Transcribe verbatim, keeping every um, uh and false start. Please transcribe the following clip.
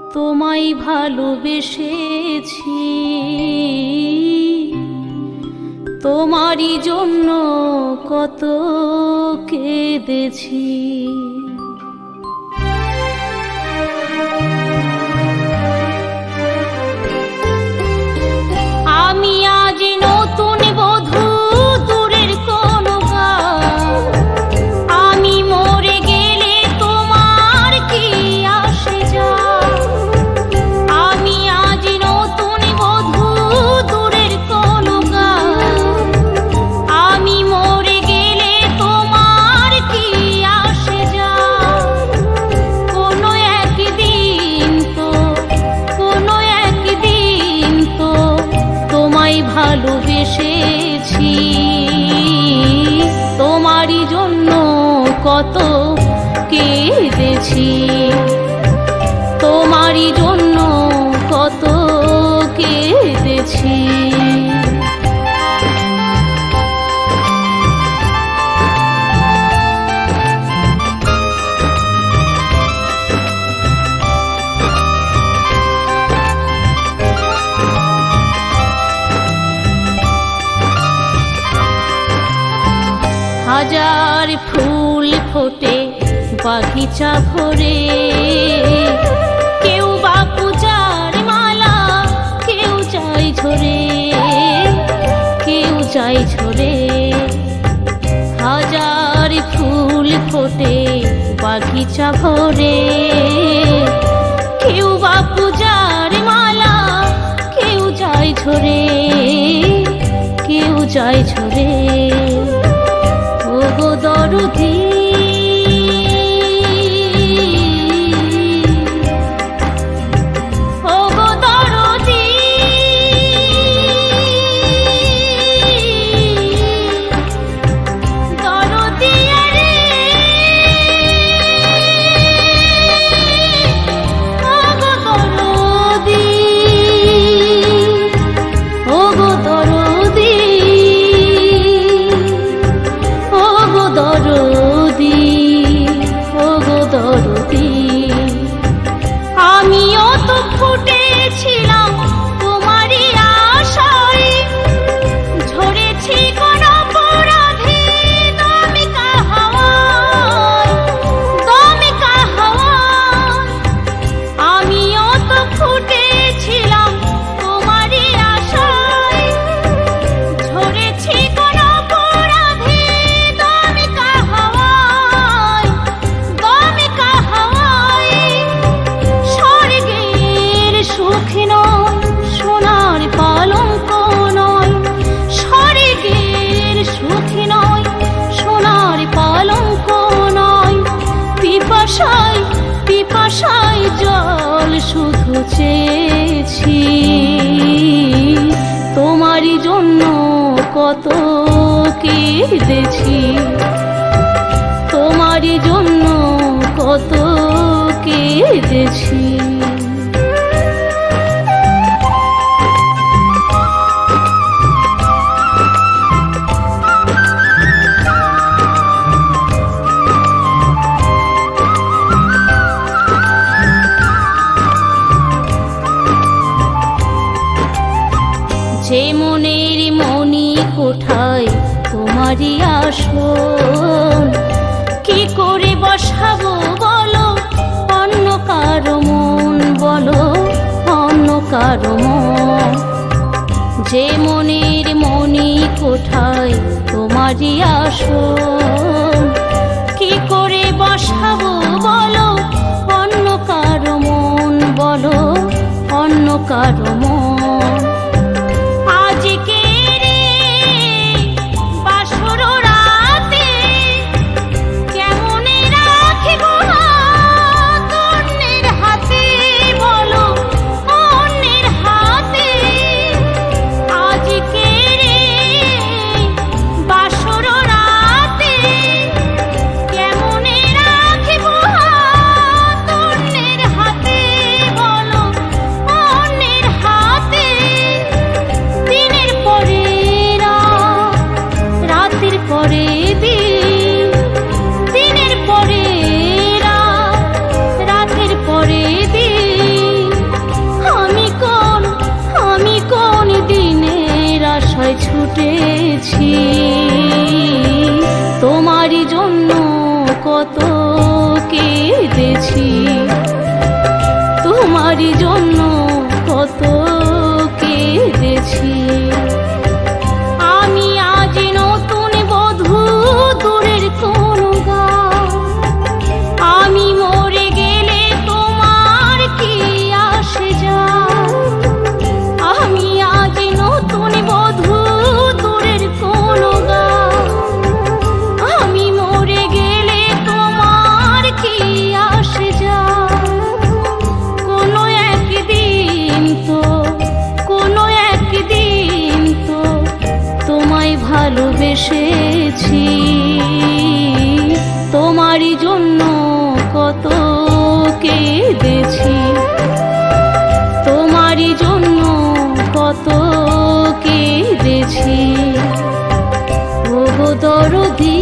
তোমায় ভালোবেসেছি, তোমারই জন্য কত কেঁদেছি। আমি আজ নতুন বধূ, দূরের কোনো গাঁ, আমি মরে গেলে তোমার কি আসে যায়। আমি আজ নতুন বধূ, দূরের কোনো গাঁ, আমি মরে গেলে তোমার কি আসে যায়। কোনো একদিন তো কোনো একদিন তো তোমায় ভালোবেসেছি, তোমারই জন্য কত কেঁদেছি, তোমারই জন্য কত কেঁদেছি। হাজার ফুল ফোটে বাগিচা ভরে, কেউ বা পূজার মালা, কেউ চাই ঝরে, কেউ চাই ঝরে। হাজার ফুল ফোটে বাগিচা ভরে, কেউ বা পূজার মালা, কেউ চাই ঝরে, কেউ চাই ঝরে। ওগো দরদি, ওগো দরদি, দরদি রে, ওগো দরদি, ওগো দরদি, ওগো দরদি, ওগো দরদি। আমিও তো ফুটেছিলাম তোমারই আশায়, ঝরেছি কোন অপরাধী দমিকা হাওয়ায়, দমিকা হাওয়ায়। আমিও তো ফুটেছিলাম তোমারই আশায়, ঝরেছি কোন অপরাধী দমিকা হাওয়ায়, দমিকা হাওয়ায়। স্বর্গের সুখ নয়, সোনার পালঙ্ক নয়, স্বর্গের সুখ নয়, সোনার পালঙ্ক নয়। পিপাসায় পিপাসায় জল শুধু চেয়েছি, তোমারই জন্য কত কেঁদেছি, তোমারই জন্য কত কেঁদেছি। যে মনের মনি কোঠায় তোমারই আসন, কি করে বসাবো বলো অন্য কারো মন, বলো অন্য কারো মন। যে মনের মনি কোঠায় তোমারই আসন, কি করে বসাবো বলো অন্য কারো মন, বলো অন্য কারো মন। আজকে রে বাসর রাতে কেমন রাখিব হাত অন্যের হাতে, বলো অন্যের হাতে। আজকে রে বাসর রাতে কেমন রাখিব হাত অন্যের হাতে, বলো অন্যের হাতে। কত কেঁদেছি, তোমারই জন্য কত কেঁদেছি। আমি আজ নতুন বধূ, দূরের কোন গাঁ, আমি মরে গেলে তোমার কি আসে যায়। আমি আজ নতুন বধূ, দূরের কোন গাঁ, আমি মরে গেলে তোমার কি আসে যায়। কোনো একদিন তো কোনো একদিন তো তোমায় ভালোবেসেছি, তোমারই জন্য কত কেঁদেছি, তোমারই জন্য কত কেঁদেছি। ওগো দরদী